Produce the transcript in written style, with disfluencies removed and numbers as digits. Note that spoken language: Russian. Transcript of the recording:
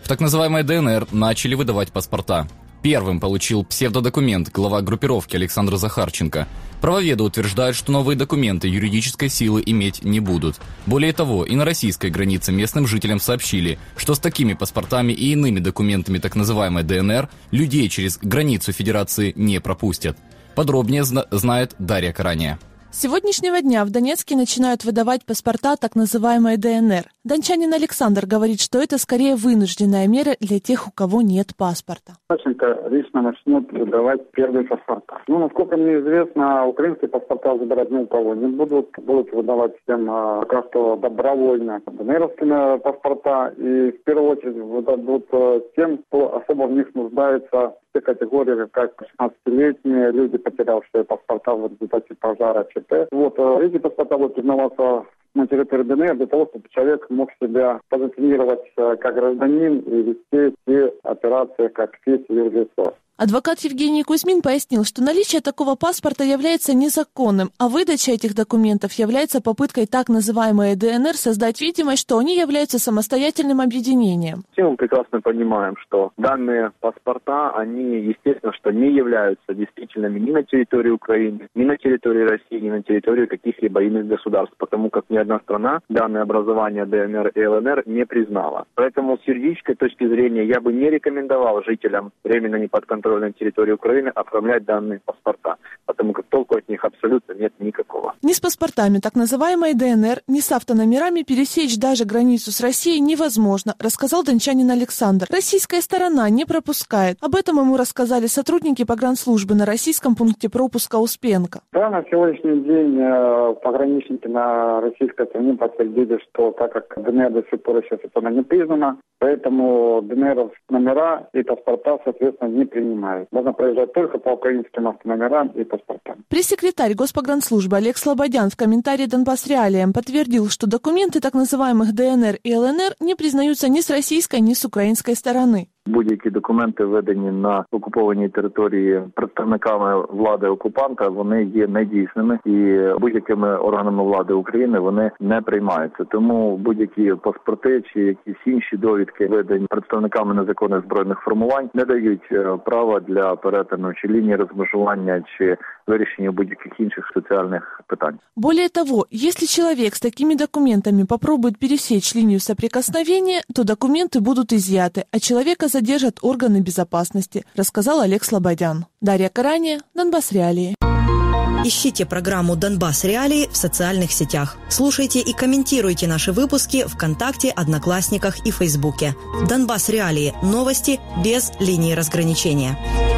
В так называемой ДНР начали выдавать паспорта. Первым получил псевдодокумент глава группировки Александр Захарченко. Правоведы утверждают, что новые документы юридической силы иметь не будут. Более того, и на российской границе местным жителям сообщили, что с такими паспортами и иными документами так называемой ДНР людей через границу Федерации не пропустят. Подробнее знает Дарья Карания. С сегодняшнего дня в Донецке начинают выдавать паспорта так называемой ДНР. Дончанин Александр говорит, что это скорее вынужденная мера для тех, у кого нет паспорта. Захарченко лично начнет выдавать первые паспорта. Насколько мне известно, украинские паспорта забирать ни у кого не будут. Будут выдавать всем пока что добровольно ДНРовские паспорта. И в первую очередь выдадут тем, кто особо в них нуждается. Все категории, как 16-летние люди, потерявшие паспорта в результате пожара ЧП. Эти паспорта будут признаваться на территории ДНР для того, чтобы человек мог себя позиционировать как гражданин и вести все операции как физическое юрлицо. Адвокат Евгений Кузьмин пояснил, что наличие такого паспорта является незаконным, а выдача этих документов является попыткой так называемой ДНР создать видимость, что они являются самостоятельным объединением. Все мы прекрасно понимаем, что данные паспорта, они, естественно, что не являются действительными ни на территории Украины, ни на территории России, ни на территории каких-либо иных государств, потому как ни одна страна данное образование ДНР и ЛНР не признала. Поэтому с юридической точки зрения я бы не рекомендовал жителям временно неподконтрольной территории Украины оформлять данные паспорта, потому как толку от них абсолютно нет никакого. Ни с паспортами так называемой ДНР, ни с автономерами пересечь даже границу с Россией невозможно, рассказал дончанин Александр. Российская сторона не пропускает. Об этом ему рассказали сотрудники погранслужбы на российском пункте пропуска Успенка. Да, на сегодняшний день пограничники на российской стороне подтвердили, что так как ДНР до сих пор еще официально не признана, поэтому ДНР номера и паспорта, соответственно, не принимают. Можно проезжать только по украинским автономерам и паспортам. Пресс-секретарь Госпогранслужбы Олег Слободян в комментарии «Донбасс Реалиям» подтвердил, что документы так называемых ДНР и ЛНР не признаются ни с российской, ни с украинской стороны. Будь-які документи, видані на окупованій території представниками влади окупанта, вони є недійсними і будь-якими органами влади України вони не приймаються. Тому будь-які паспорти чи якісь інші довідки, видані представниками незаконних збройних формувань, не дають права для перетину чи лінії розмежування, чи вирішення будь-яких інших соціальних питань. Более того, если человек с такими документами попробует пересечь линию соприкосновения, то документы будут изъяты, а человека задержат органы безопасности, рассказал Олег Слободян. Дарья Карания, Донбасс Реалии. Ищите программу «Донбасс Реалии» в социальных сетях. Слушайте и комментируйте наши выпуски ВКонтакте, Одноклассниках и Фейсбуке. «Донбасс Реалии» – новости без линии разграничения.